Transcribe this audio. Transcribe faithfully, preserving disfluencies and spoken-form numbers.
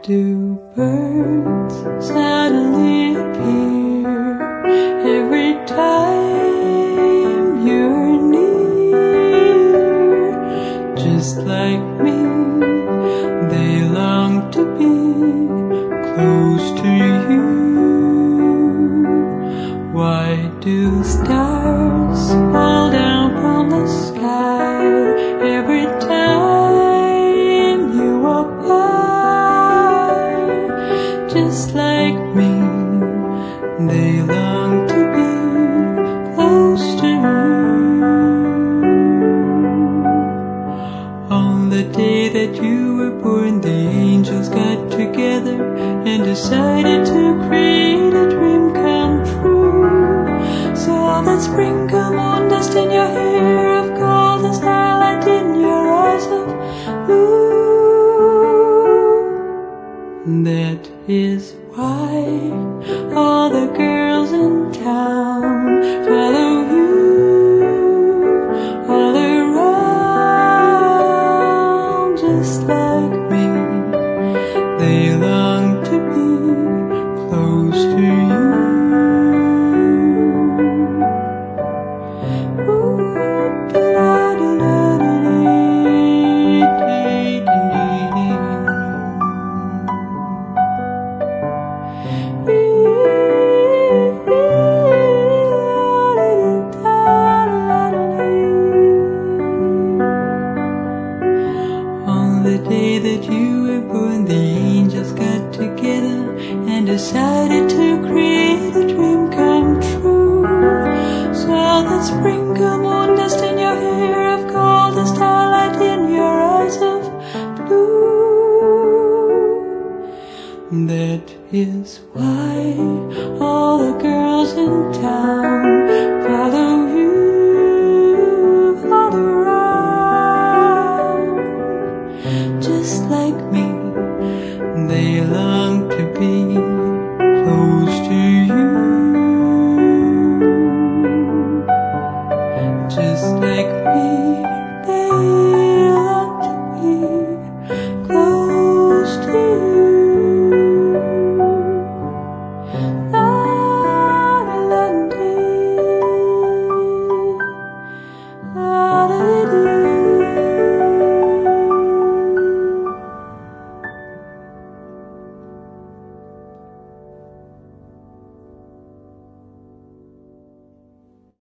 do birds suddenly appear every time you're near? Just like me, they long to be close to you. Why do stars fall down from the sky every time you walk by? Just like me, they long to be close to you. On the day that you were born, the angels got together and decided to create a dream come true. So that sprinkle moon dust in your hair of gold, the starlight in your eyes of blue. That is why all the girls in town follow you all around. Just like me, they long to be close to you. On the day that you were born, the angels got together and decided to create a dream come true. So that sprinkle moon dust in your hair of gold, the starlight in your eyes of blue. That is why all the girls in town